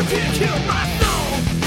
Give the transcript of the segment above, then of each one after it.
You can't kill my soul.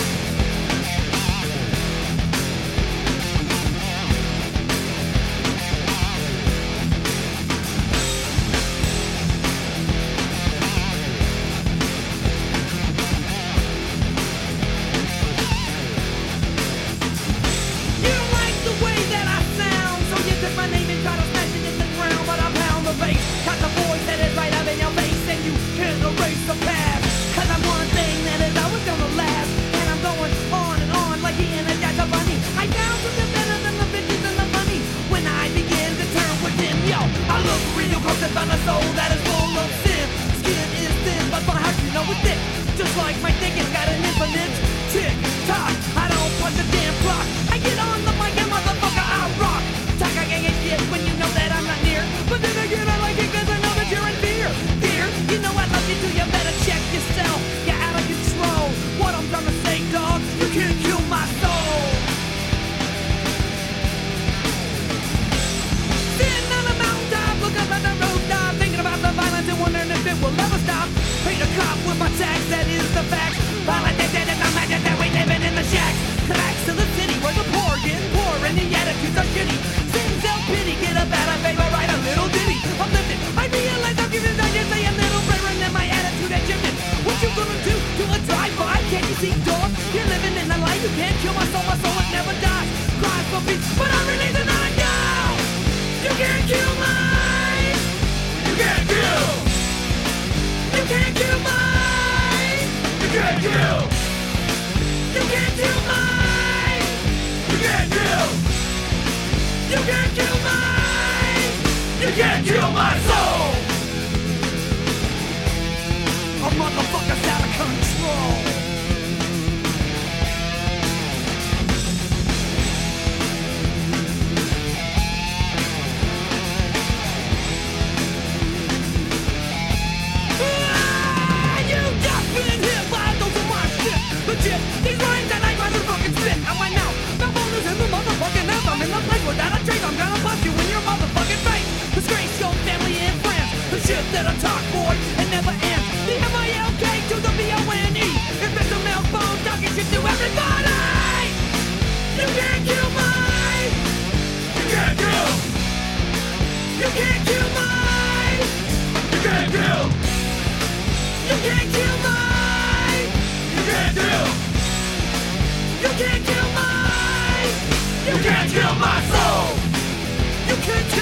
You don't like the way that I sound, so you took my name and tried to smash it in the ground. But I pound the bass, got the voice that is right up in your face, and you can't erase the past. Cause I'm one thing that is always gonna last, and I'm going on and on like he and a Jack of Bunny. I found something better than the bitches and the money. When I begin to turn within, yo, I look real close and find a soul that is full of sin. Skin is thin, but my heart, you know, it's thick. Just like my dick, it's got an infinite tick-tock. I don't punch a damn clock. I get on the mic and motherfucker, I rock. Talk, I can't get shit when you know that I'm not near. But then again, I like it cause I know that you're in fear. Fear, you know I love you too, you better check yourself. You're out of control. What I'm trying to say, dog, you can't kill my soul. Sitting on a mountaintop, look up at the rooftop, thinking about the violence and wondering if it will ever stop. Paint a cop with my tax, that is the fact. Politics and it's a magic that we living in the shacks. Cracks to the city where the poor get poor and the attitudes are shitty. Sin, self-pity, get up out of favor, write a little ditty. I'm lifted, I realize I'm giving I just say a little prayer and then my attitude has shifted. What you gonna do to a drive-by? Can't you see, dog? You're living in the light, you can't kill my soul it never dies. Cry for peace, but I'm releasing on now. You can't kill mine. You can't kill. You can't kill mine. You can't kill. You can't kill mine. You can't kill. You can't kill mine. You can't kill my soul. A motherfucker's out of control. You've just been hit by those of my shit. Legit, these lines that I rather fucking spit out my mouth. The bonus in the motherfucking mouth. I'm in the place without a trace. I'm gonna bust you in your motherfucking face. Disgrace your family and friends. The shit that I talk, boy, it never ends. The M-I-L-K to the B-O-N-E. If it's a male phone, talking shit to everybody. You can't kill mine. You can't kill. You can't kill mine. You can't kill. You can't kill mine. You can't kill. You can't kill mine. You can't kill my soul. You can't